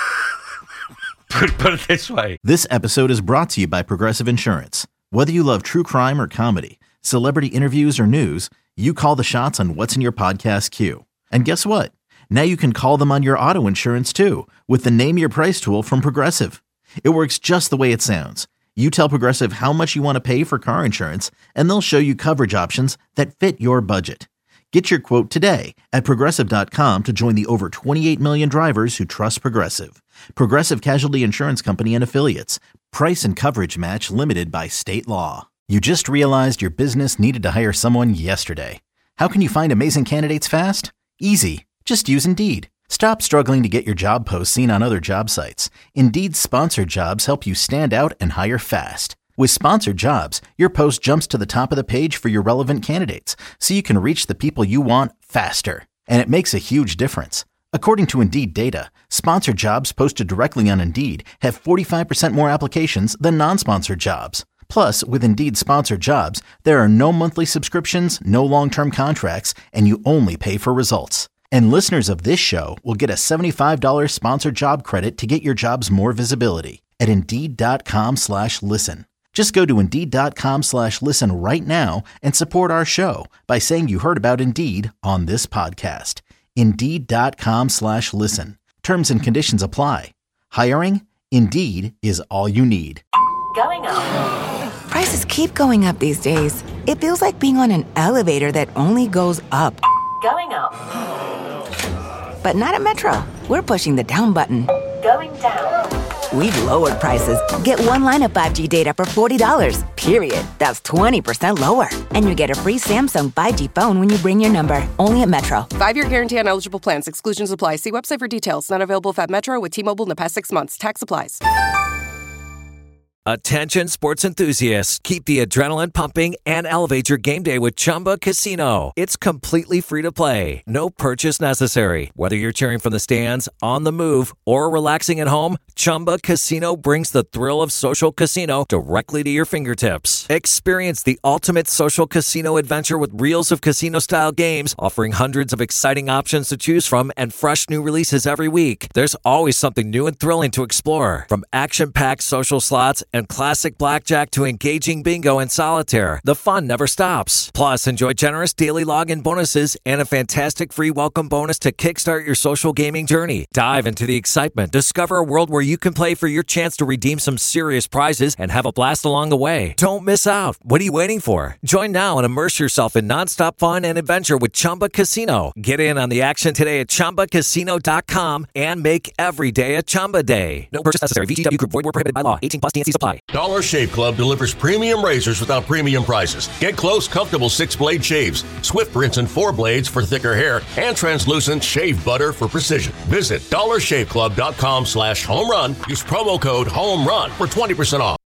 put, put it this way. This episode is brought to you by Progressive Insurance. Whether you love true crime or comedy, celebrity interviews or news, you call the shots on what's in your podcast queue. And guess what? Now you can call them on your auto insurance too with the Name Your Price tool from Progressive. It works just the way it sounds. You tell Progressive how much you want to pay for car insurance, and they'll show you coverage options that fit your budget. Get your quote today at Progressive dot com to join the over twenty-eight million drivers who trust Progressive. Progressive Casualty Insurance Company and Affiliates. Price and coverage match limited by state law. You just realized your business needed to hire someone yesterday. How can you find amazing candidates fast? Easy. Just use Indeed. Stop struggling to get your job posts seen on other job sites. Indeed's sponsored jobs help you stand out and hire fast. With sponsored jobs, your post jumps to the top of the page for your relevant candidates, so you can reach the people you want faster. And it makes a huge difference. According to Indeed data, sponsored jobs posted directly on Indeed have forty-five percent more applications than non-sponsored jobs. Plus, with Indeed sponsored jobs, there are no monthly subscriptions, no long-term contracts, and you only pay for results. And listeners of this show will get a seventy-five dollars sponsored job credit to get your jobs more visibility at Indeed.com slash listen. Just go to Indeed.com slash listen right now and support our show by saying you heard about Indeed on this podcast. Indeed.com slash listen. Terms and conditions apply. Hiring? Indeed is all you need. Going up. Prices keep going up these days. It feels like being on an elevator that only goes up. Going up. But not at Metro. We're pushing the down button. Going down. We've lowered prices. Get one line of five G data for forty dollars, period. That's twenty percent lower. And you get a free Samsung five G phone when you bring your number. Only at Metro. Five-year guarantee on eligible plans. Exclusions apply. See website for details. Not available if at Metro with T-Mobile in the past six months. Tax applies. Attention sports enthusiasts, keep the adrenaline pumping and elevate your game day with Chumba Casino. It's completely free to play. No purchase necessary. Whether you're cheering from the stands, on the move, or relaxing at home, Chumba Casino brings the thrill of social casino directly to your fingertips. Experience the ultimate social casino adventure with reels of casino-style games, offering hundreds of exciting options to choose from and fresh new releases every week. There's always something new and thrilling to explore. From action-packed social slots and classic blackjack to engaging bingo and solitaire, the fun never stops. Plus, enjoy generous daily login bonuses and a fantastic free welcome bonus to kickstart your social gaming journey. Dive into the excitement. Discover a world where you can play for your chance to redeem some serious prizes and have a blast along the way. Don't miss out. What are you waiting for? Join now and immerse yourself in nonstop fun and adventure with Chumba Casino. Get in on the action today at Chumba Casino dot com and make every day a Chumba day. No purchase necessary. V G W Group. Void where prohibited by law. eighteen plus T N C supply. Dollar Shave Club delivers premium razors without premium prices. Get close, comfortable six-blade shaves, swift rinse and four blades for thicker hair, and translucent shave butter for precision. Visit Dollar Shave Club dot com slash home run. Use promo code HOMERUN for twenty percent off.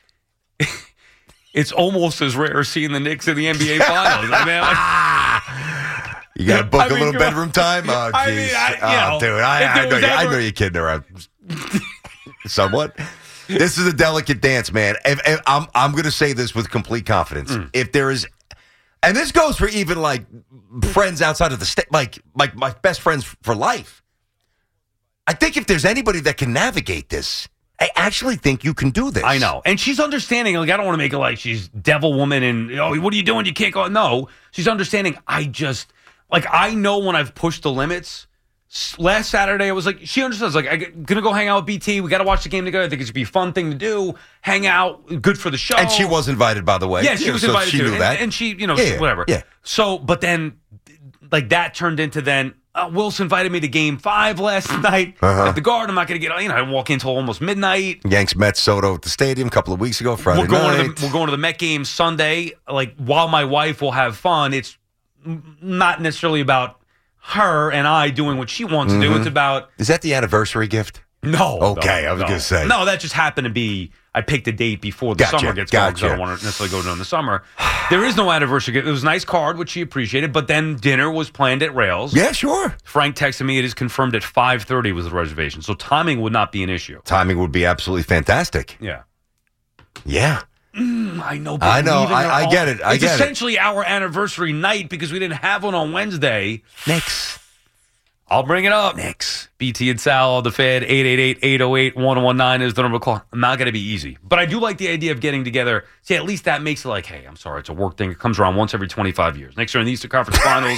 It's almost as rare as seeing the Knicks in the N B A Finals. I mean, like, You got to book I a mean, little come on. bedroom time? Oh, I jeez. mean, I- you oh, know, dude, I, if I, there know was you, I ever- know you're kidding around. Somewhat. This is a delicate dance, man. If, if, I'm I'm going to say this with complete confidence. Mm. If there is, and this goes for even like friends outside of the state, like like my best friends for life. I think if there's anybody that can navigate this, I actually think you can do this. I know. And she's understanding. Like, I don't want to make it like she's devil woman and, oh, what are you doing? You can't go. No, she's understanding. I just, like, I know when I've pushed the limits. S- Last Saturday, I was like, she understands. Like, I'm going to go hang out with B T. We got to watch the game together. I think it should be a fun thing to do. Hang out. Good for the show. And she was invited, by the way. Yeah, she Yeah, was so invited she to. knew and, that. and she, you know, Yeah, whatever. yeah. So, but then, like, that turned into then, uh, Wilson invited me to game five last night Uh-huh. at the Garden. I'm not going to get, you know, I walk in until almost midnight. Yanks Mets Soto at the stadium a couple of weeks ago, Friday We're going, night. to the, we're going to the Met game Sunday. Like, while my wife will have fun, it's m- not necessarily about her and I doing what she wants to do. Mhm. It's about Is that the anniversary gift? no. Okay, no, I was no. gonna say. no. That just happened to be. I picked a date before the Gotcha, summer gets going because I gotcha. don't want to necessarily go during the summer. There is no anniversary gift. It was a nice card, which she appreciated. But then dinner was planned at Rails. Yeah, sure. Frank texted me. It is confirmed at five thirty was the reservation, so timing would not be an issue. Timing would be absolutely fantastic. Yeah. Yeah. I know. But I know. leaving her I, I off- get it. I it's get essentially our anniversary night because we didn't have one on Wednesday. it. Knicks. I'll bring it up. Knicks. B T and Sal on the Fan. eight eight eight, eight oh eight, one one nine is the number to call. Not going to be easy. But I do like the idea of getting together. See, at least that makes it like, hey, I'm sorry, it's a work thing. It comes around once every twenty-five years. Next year in the Eastern Conference Finals.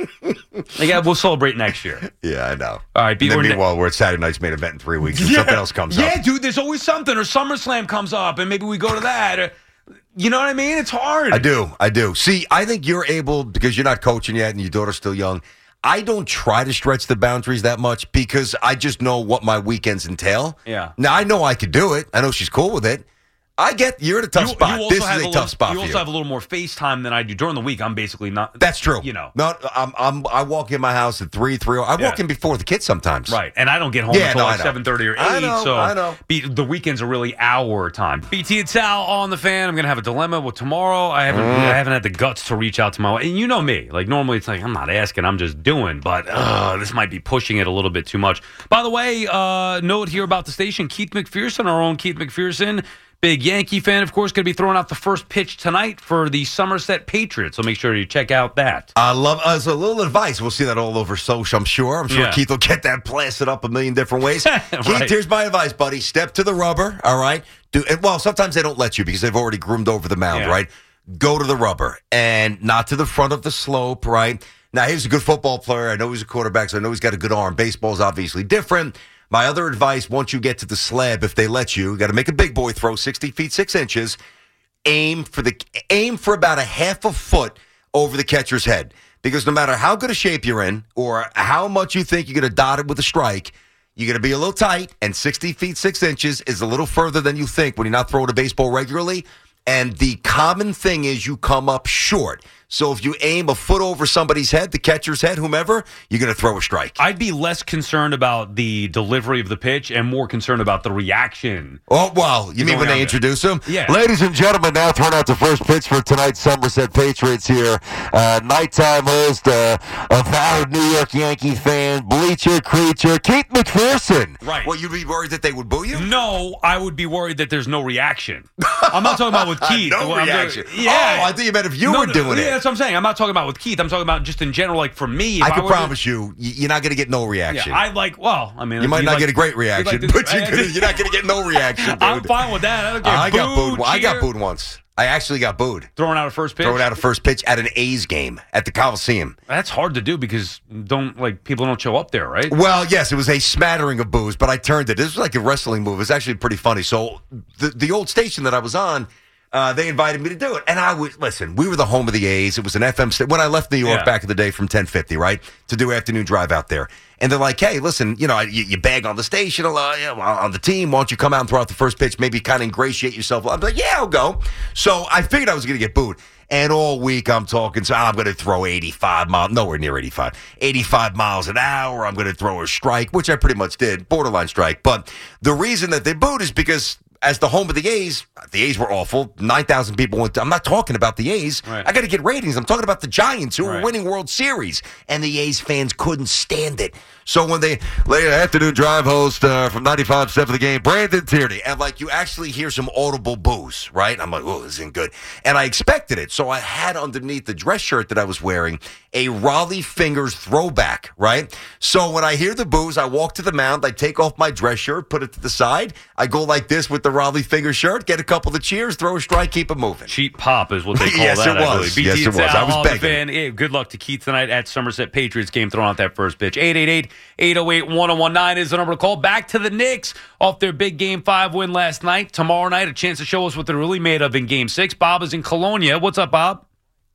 Yeah, we'll celebrate next year. Yeah, I know. All right. And then we're- meanwhile, we're at Saturday night's main event in three weeks and something else comes yeah, up. Yeah, dude, there's always something. Or SummerSlam comes up, and maybe we go to that. Or, you know what I mean? It's hard. I do. I do. See, I think you're able, because you're not coaching yet and your daughter's still young, I don't try to stretch the boundaries that much because I just know what my weekends entail. Yeah. Now, I know I could do it. I know she's cool with it. I get you're in a tough You- spot. you also This is have a, a tough little- spot You for also you. have a little more FaceTime than I do. During the week, I'm basically not. That's true. You know. No, I'm, I'm, I walk in my house at three, three. I walk Yeah. in before the kids sometimes. Right, and I don't get home Yeah, until no, I like know. seven thirty or eight. I know, so I know. B, the weekends are really our time. B T and Sal on the Fan. I'm gonna have a dilemma with tomorrow. I haven't, Mm. I haven't had the guts to reach out to my wife. And you know me. Like normally, it's like I'm not asking, I'm just doing. But uh, this might be pushing it a little bit too much. By the way, uh, note here about the station: Keith McPherson, our own Keith McPherson. Big Yankee fan, of course, going to be throwing out the first pitch tonight for the Somerset Patriots. So make sure you check out that. I love uh, so a little advice. We'll see that all over social, I'm sure. I'm sure Yeah. Keith will get that plastered up a million different ways. Keith, Right. here's my advice, buddy. Step to the rubber, all right? Do and, well, sometimes they don't let you because they've already groomed over the mound, Yeah. right? Go to the rubber and not to the front of the slope, right? Now, he's a good football player. I know he's a quarterback, so I know he's got a good arm. Baseball's obviously different. My other advice, once you get to the slab, if they let you, you got to make a big boy throw, sixty feet, six inches. Aim for the aim for about a half a foot over the catcher's head. Because no matter how good a shape you're in or how much you think you're going to dot it with a strike, you're going to be a little tight, and sixty feet, six inches is a little further than you think when you're not throwing a baseball regularly. And the common thing is you come up short. So if you aim a foot over somebody's head, the catcher's head, whomever, you're going to throw a strike. I'd be less concerned about the delivery of the pitch and more concerned about the reaction. Oh, well, you mean Going when out they there. introduce him? Yeah. Ladies and gentlemen, now throwing out the first pitch for tonight's Somerset Patriots here. Uh, nighttime host, uh, avowed New York Yankee fan, bleacher creature, Keith McPherson. Right. Well, you'd be worried that they would boo you? No, I would be worried that there's no reaction. I'm not talking about with Keith. No I'm reaction. talking- yeah. Oh, I think you meant if you No, were no, doing yeah, it. that's what I'm saying. I'm not talking about with Keith. I'm talking about just in general, like for me. if I can were to- promise you, y- you're not going to get no reaction. Yeah, I like, well, I mean. you might you'd not like- get a great you'd reaction, like to- but you're, gonna, you're not going to get no reaction, dude. I'm fine with that. I don't get I got booed, booed. I got cheer. booed once. I actually got booed. Throwing out a first pitch? Throwing out a first pitch at an A's game at the Coliseum. That's hard to do because don't like people don't show up there, right? Well, yes, it was a smattering of boos, but I turned it. This was like a wrestling move. It was actually pretty funny. So the the old station that I was on, uh, they invited me to do it. And I would, listen, we were the home of the A's. It was an F M station. When I left New York Yeah. back in the day from ten fifty, right, to do afternoon drive out there. And they're like, hey, listen, you know, you, you bag on the station, a lot, you know, on the team. Why don't you come out and throw out the first pitch, maybe kind of ingratiate yourself? I'm like, yeah, I'll go. So I figured I was going to get booed. And all week I'm talking, so I'm going to throw eighty-five miles, nowhere near eighty-five, eighty-five miles an hour. I'm going to throw a strike, which I pretty much did, borderline strike. But the reason that they booed is because as the home of the A's, the A's were awful. nine thousand people went to, I'm not talking about the A's. Right. I got to get ratings. I'm talking about the Giants who Right. were winning World Series. And the A's fans couldn't stand it. So when they, later afternoon drive host uh, from ninety-five point seven The Game, Brandon Tierney, and like you actually hear some audible boos, right? I'm like, oh, this isn't good. And I expected it. So I had underneath the dress shirt that I was wearing a Raleigh Fingers throwback, right? So when I hear the boos, I walk to the mound, I take off my dress shirt, put it to the side. I go like this with the Raleigh Fingers shirt, get a couple of cheers, throw a strike, keep it moving. Cheap pop is what they call Yes, that. it I was. believe. B T Yes, it and was. Sal I was on the begging. Fan. Hey, good luck to Keith tonight at Somerset Patriots game, throwing out that first pitch. eight eight eight, eight oh eight, one oh one nine is the number to call. Back to the Knicks off their big Game five win last night. Tomorrow night, a chance to show us what they're really made of in Game six. Bob is in Colonia. What's up, Bob?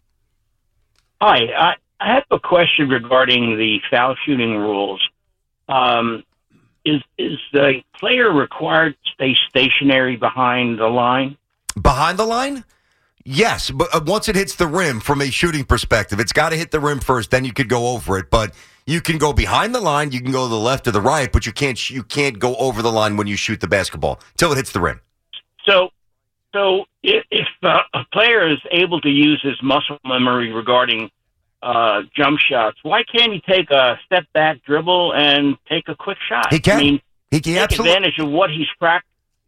Hi, I, I have a question regarding the foul shooting rules. Um, is is the player required to stay stationary behind the line? Behind the line? Yes, but uh, once it hits the rim from a shooting perspective, it's got to hit the rim first, then you could go over it. But you can go behind the line, you can go to the left or the right, but you can't sh- you can't go over the line when you shoot the basketball till it hits the rim. So, so if, if uh, a player is able to use his muscle memory regarding uh, jump shots, why can't he take a step back dribble and take a quick shot? He can. I mean, He can take absolutely. advantage of what he's practiced.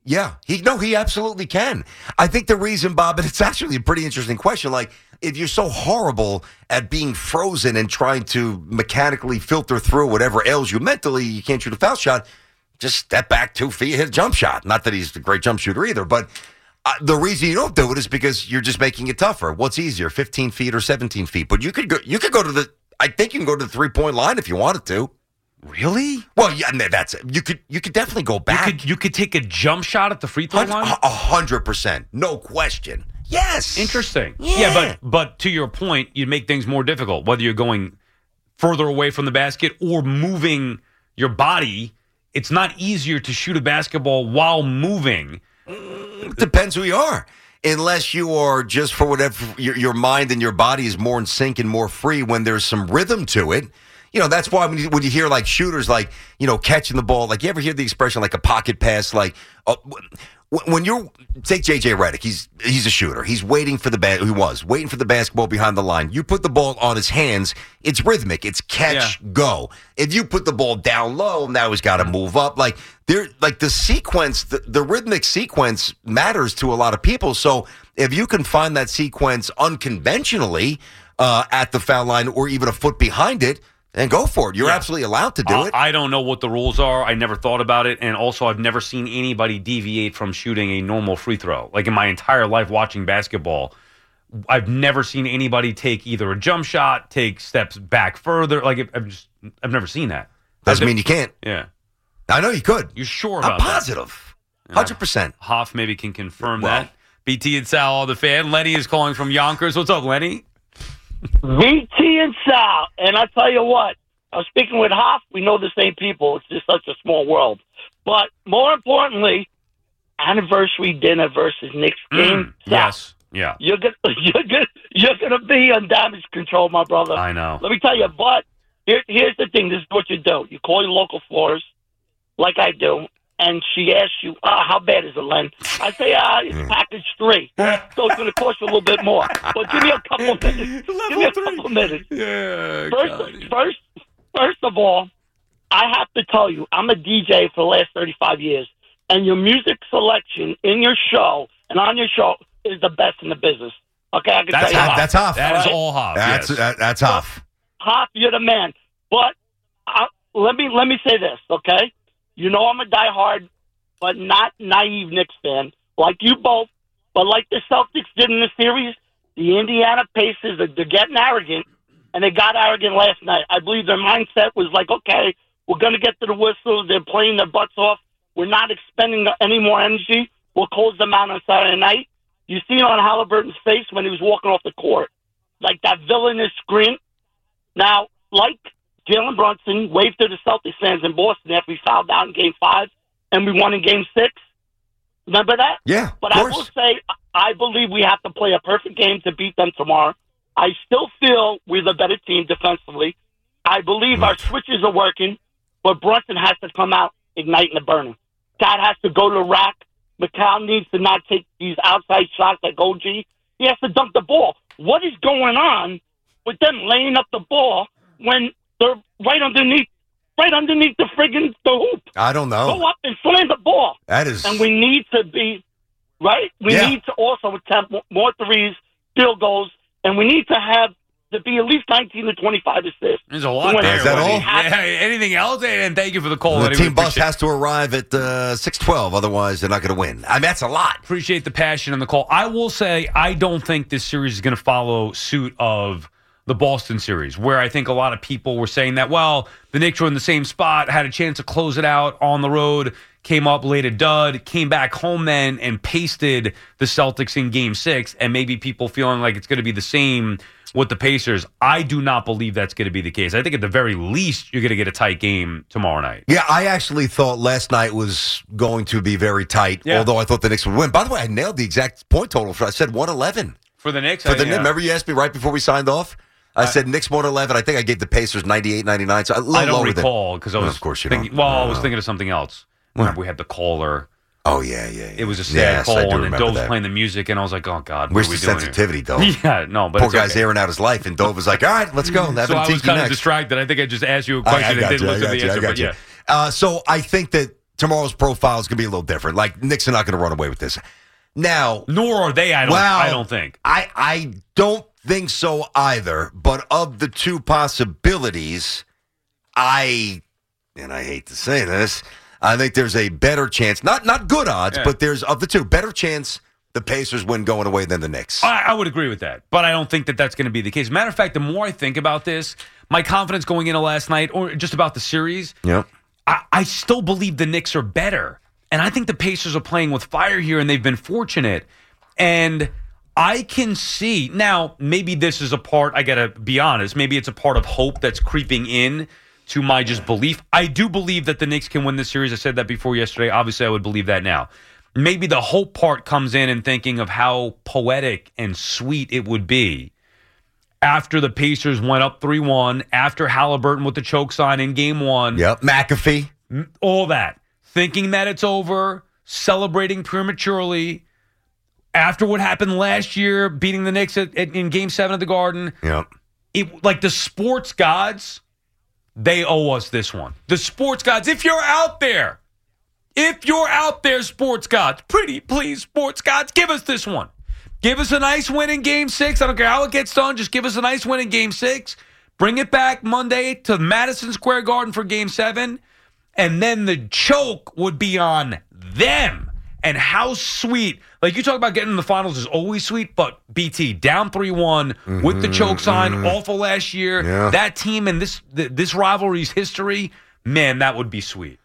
Yeah, he no, he absolutely can. I think the reason, Bob, and it's actually a pretty interesting question. Like, if you're so horrible at being frozen and trying to mechanically filter through whatever ails you mentally, you can't shoot a foul shot. Just step back two feet, hit a jump shot. Not that he's a great jump shooter either, but uh, the reason you don't do it is because you're just making it tougher. What's easier, fifteen feet or seventeen feet? But you could go. You could go to the. I think you can go to the three point line if you wanted to. Really? Well, yeah, that's it. You could you could definitely go back. You could, you could take a jump shot at the free throw line? A hundred percent. No question. Yes. Interesting. Yeah. yeah, but but to your point, you make things more difficult, whether you're going further away from the basket or moving your body. It's not easier to shoot a basketball while moving. Mm, depends who you are. Unless you are just for whatever, your, your mind and your body is more in sync and more free when there's some rhythm to it. You know, that's why when you, when you hear like shooters like, you know, catching the ball, like you ever hear the expression like a pocket pass, like uh, when you're, take J J Redick, he's he's a shooter. He's waiting for the, ba- he was waiting for the basketball behind the line. You put the ball on his hands, it's rhythmic. It's catch, yeah. go. If you put the ball down low, now he's got to move up. Like there, like the sequence, the, the rhythmic sequence matters to a lot of people. So if you can find that sequence unconventionally uh, at the foul line or even a foot behind it, and go for it. You're yeah. absolutely allowed to do uh, it. I don't know what the rules are. I never thought about it. And also, I've never seen anybody deviate from shooting a normal free throw. Like in my entire life watching basketball, I've never seen anybody take either a jump shot, take steps back further. Like I've just, I've never seen that. Doesn't mean you can't. Yeah. I know you could. You're sure about I'm that? positive. one hundred percent. Uh, Hoff maybe can confirm well, that. B T and Sal, all the fan. Lenny is calling from Yonkers. What's up, Lenny? B T and Sal. And I tell you what, I was speaking with Hoff. We know the same people. It's just such a small world. But more importantly, anniversary dinner versus Knicks game. Mm, yes. Yeah. You're gonna you're gonna you're gonna be on damage control, my brother. I know. Let me tell you, but here, here's the thing. This is what you do. You call your local florist, like I do, and she asks you, ah, how bad is it, Len? I say, ah, it's package three. So it's going to cost you a little bit more. But give me a couple of minutes. Give me a couple of minutes. Yeah, first, God. first, first of all, I have to tell you, I'm a D J for the last thirty-five years, and your music selection in your show and on your show is the best in the business. Okay, I can that's tell you Hoff. that. That's Hoff. That all is right? all Hoff. That's yes. that, that's Hoff. Hoff, you're the man. But uh, let me let me say this, okay? You know I'm a diehard, but not naive Knicks fan, like you both. But like the Celtics did in the series, the Indiana Pacers are they're getting arrogant, and they got arrogant last night. I believe their mindset was like, okay, we're going to get to the whistles. They're playing their butts off. We're not expending any more energy. We'll close them out on Saturday night. You see it on Halliburton's face when he was walking off the court, like that villainous grin. Now, like Jalen Brunson waved to the Celtics fans in Boston after we fouled out in Game Five and we won in Game Six. Remember that? Yeah, But I will say, I believe we have to play a perfect game to beat them tomorrow. I still feel we're the better team defensively. I believe our switches are working, but Brunson has to come out igniting the burner. Scott has to go to the rack. McCall needs to not take these outside shots like O G. He has to dunk the ball. What is going on with them laying up the ball when they're right underneath, right underneath the friggin' the hoop? I don't know. Go up and slam the ball. That is, and we need to be right. We Yeah. need to also attempt more threes, field goals, and we need to have to be at least nineteen to twenty-five assists. There's a lot When- there. Is that Lenny. all? Yeah, anything else? And thank you for the call. the Lenny. team We bus appreciate- has to arrive at uh, six twelve. Otherwise, they're not going to win. I mean, that's a lot. Appreciate the passion and the call. I will say I don't think this series is going to follow suit of the Boston series, where I think a lot of people were saying that, well, the Knicks were in the same spot, had a chance to close it out on the road, came up, laid a dud, came back home then and pasted the Celtics in Game Six, and maybe people feeling like it's going to be the same with the Pacers. I do not believe that's going to be the case. I think at the very least you're going to get a tight game tomorrow night. Yeah, I actually thought last night was going to be very tight, Yeah. although I thought the Knicks would win. By the way, I nailed the exact point total. I said one eleven. For the Knicks? For I- the Knicks. yeah. Remember you asked me right before we signed off? I said Knicks one eleven. I think I gave the Pacers ninety-eight ninety-nine. So a little I don't lower recall than, because I Well, was of course you thinking, don't. well, I was No. thinking of something else. Remember we had the caller. Oh, yeah, yeah, yeah. It was a sad Yes, I call, do and then remember Dove was that. playing the music, and I was like, oh, God, what Where's are we the doing sensitivity, here? Dove? Yeah, no, but Poor it's guy's okay. airing out his life, and Dove was like, all right, let's go. Have So a I was tiki kind of next. distracted. I think I just asked you a I- I question got and didn't you, I listen to got the you, I answer, got but you. yeah. Uh, so I think that tomorrow's profile is going to be a little different. Like, Knicks are not going to run away with this. Now, nor are they. I don't. Well, I don't think. I I don't think so either. But of the two possibilities, I and I hate to say this, I think there's a better chance. Not not good odds, Yeah. but there's of the two better chance the Pacers win going away than the Knicks. I, I would agree with that, but I don't think that that's going to be the case. Matter of fact, the more I think about this, my confidence going into last night, or just about the series, yeah, I, I still believe the Knicks are better. And I think the Pacers are playing with fire here, and they've been fortunate. And I can see, now, maybe this is a part, I got to be honest, maybe it's a part of hope that's creeping in to my just belief. I do believe that the Knicks can win this series. I said that before yesterday. Obviously, I would believe that now. Maybe the hope part comes in and thinking of how poetic and sweet it would be after the Pacers went up three one, after Halliburton with the choke sign in game one. Yep, McAfee. All that. Thinking that it's over, celebrating prematurely, after what happened last year, beating the Knicks at, at, in Game Seven at the Garden. Yep. It, like the sports gods, they owe us this one. The sports gods, if you're out there, if you're out there, sports gods, pretty please, sports gods, give us this one. Give us a nice win in Game Six. I don't care how it gets done. Just give us a nice win in Game Six. Bring it back Monday to Madison Square Garden for Game Seven. And then the choke would be on them. And how sweet. Like, you talk about getting in the finals is always sweet, but B T, down three one mm-hmm, with the choke sign, mm-hmm. awful last year. Yeah. That team and this th- this rivalry's history, man, that would be sweet.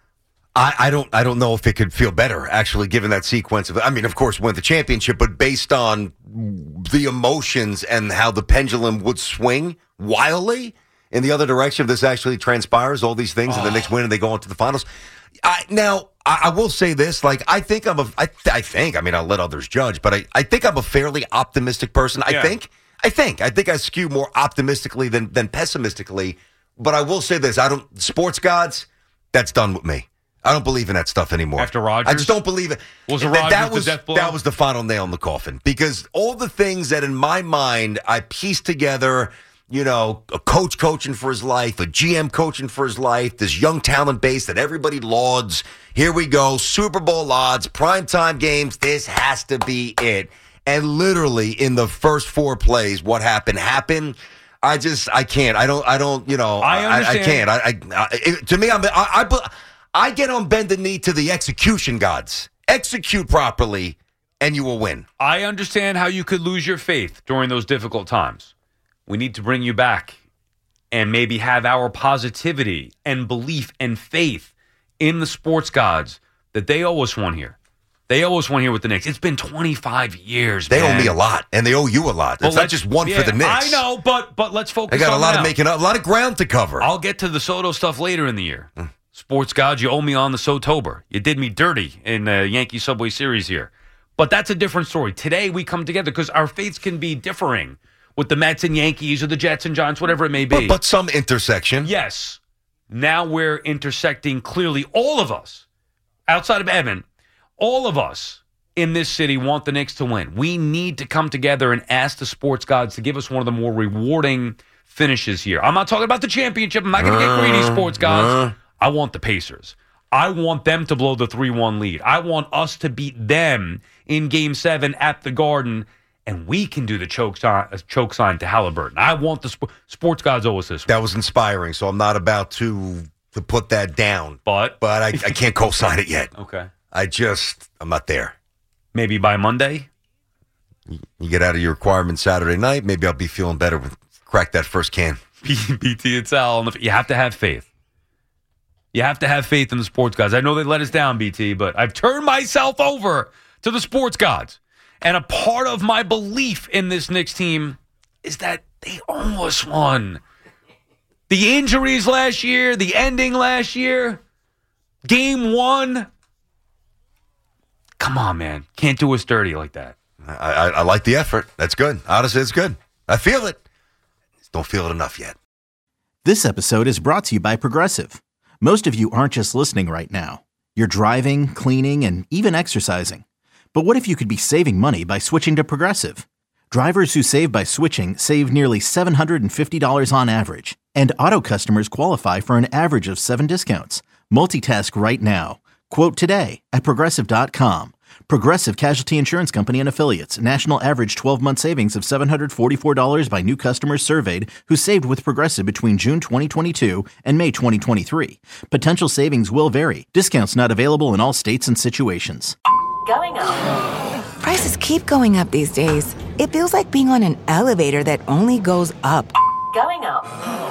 I, I don't I don't know if it could feel better, actually, given that sequence of, I mean, of course, win the championship, but based on the emotions and how the pendulum would swing wildly in the other direction, if this actually transpires, all these things, oh. and the Knicks win and they go into the finals. I, now, I, I will say this, like, I think I'm a, I, I think, I mean, I'll let others judge, but I, I think I'm a fairly optimistic person. I yeah. think, I think, I think I skew more optimistically than, than pessimistically, but I will say this, I don't, sports gods, that's done with me. I don't believe in that stuff anymore. After Rodgers? I just don't believe it. Was that, Rodgers that was, the death blow? That was the final nail in the coffin, because all the things that in my mind I pieced together, you know, a coach coaching for his life, a G M coaching for his life, this young talent base that everybody lauds. Here we go, Super Bowl odds, primetime games. This has to be it. And literally in the first four plays, what happened happened. I just, I can't. I don't, I don't, you know, I I, understand. I can't. I, I, I it, to me, I'm, I, I, I get on bended knee to the execution gods. Execute properly, and you will win. I understand how you could lose your faith during those difficult times. We need to bring you back and maybe have our positivity and belief and faith in the sports gods that they owe us one here. They owe us one here with the Knicks. It's been twenty-five years, They man. owe me a lot, and they owe you a lot. Well, It's not let's- just one yeah, for the Knicks. I know, but but let's focus They got on a lot now. of making up, a lot of ground to cover. I'll get to the Soto stuff later in the year. Mm. Sports gods, you owe me on the Sotober. You did me dirty in the Yankee Subway Series here. But that's a different story. Today we come together because our faiths can be differing with the Mets and Yankees or the Jets and Giants, whatever it may be. But, but some intersection. Yes. Now we're intersecting clearly. All of us, outside of Evan, all of us in this city want the Knicks to win. We need to come together and ask the sports gods to give us one of the more rewarding finishes here. I'm not talking about the championship. I'm not going to get greedy, sports gods. Uh, I want the Pacers. I want them to blow the three one lead. I want us to beat them in Game seven at the Garden, and we can do the choke sign, choke sign to Halliburton. I want the sp- sports gods owe us this one. That was inspiring, so I'm not about to to put that down. But? But I, I can't co-sign it yet. Okay. I just, I'm not there. Maybe by Monday? You get out of your requirement Saturday night, maybe I'll be feeling better with crack that first can. B T and Sal, you have to have faith. You have to have faith in the sports gods. I know they let us down, B T, but I've turned myself over to the sports gods. And a part of my belief in this Knicks team is that they almost won. The injuries last year, the ending last year, game one. Come on, man. Can't do us dirty like that. I, I, I like the effort. That's good. Honestly, it's good. I feel it. Just don't feel it enough yet. This episode is brought to you by Progressive. Most of you aren't just listening right now. You're driving, cleaning, and even exercising. But what if you could be saving money by switching to Progressive? Drivers who save by switching save nearly seven hundred fifty dollars on average. And auto customers qualify for an average of seven discounts. Multitask right now. Quote today at Progressive dot com. Progressive Casualty Insurance Company and Affiliates. National average twelve-month savings of seven hundred forty-four dollars by new customers surveyed who saved with Progressive between June twenty twenty-two and May twenty twenty-three. Potential savings will vary. Discounts not available in all states and situations. Going up. Prices keep going up these days. It feels like being on an elevator that only goes up. Going up.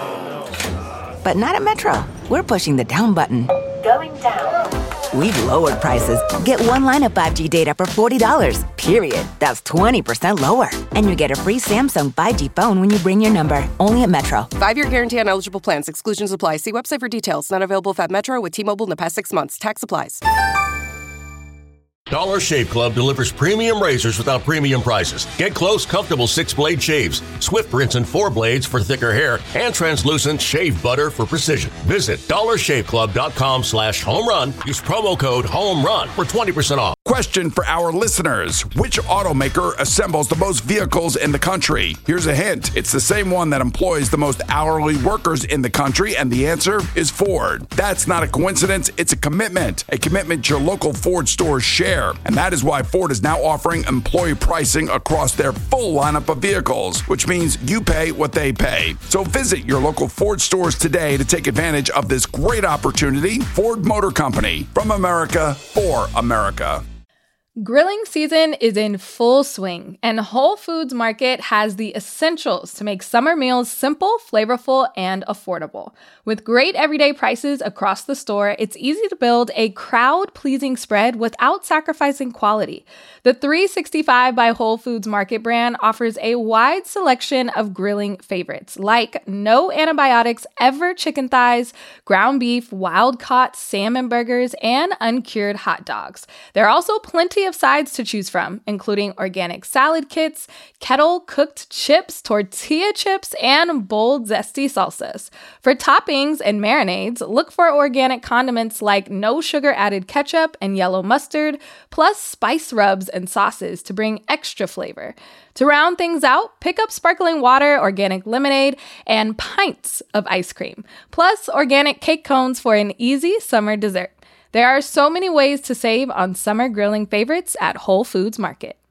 But not at Metro. We're pushing the down button. Going down. We've lowered prices. Get one line of five G data for forty dollars, period. That's twenty percent lower. And you get a free Samsung five G phone when you bring your number. Only at Metro. Five-year guarantee on eligible plans. Exclusions apply. See website for details. Not available if at Metro with T-Mobile in the past six months. Tax applies. Dollar Shave Club delivers premium razors without premium prices. Get close, comfortable six-blade shaves, swift rinse and four blades for thicker hair, and translucent shave butter for precision. Visit dollar shave club dot com slash home run. Use promo code HOMERUN for twenty percent off. Question for our listeners. Which automaker assembles the most vehicles in the country? Here's a hint. It's the same one that employs the most hourly workers in the country, and the answer is Ford. That's not a coincidence. It's a commitment. A commitment your local Ford stores share. And that is why Ford is now offering employee pricing across their full lineup of vehicles, which means you pay what they pay. So visit your local Ford stores today to take advantage of this great opportunity. Ford Motor Company, from America for America. Grilling season is in full swing, and Whole Foods Market has the essentials to make summer meals simple, flavorful, and affordable. With great everyday prices across the store, it's easy to build a crowd-pleasing spread without sacrificing quality. The three sixty-five by Whole Foods Market brand offers a wide selection of grilling favorites, like no antibiotics ever chicken thighs, ground beef, wild-caught salmon burgers, and uncured hot dogs. There are also plenty of sides to choose from, including organic salad kits, kettle-cooked chips, tortilla chips, and bold, zesty salsas. For toppings and marinades, look for organic condiments like no sugar-added ketchup and yellow mustard, plus spice rubs and sauces to bring extra flavor. To round things out, pick up sparkling water, organic lemonade, and pints of ice cream, plus organic cake cones for an easy summer dessert. There are so many ways to save on summer grilling favorites at Whole Foods Market.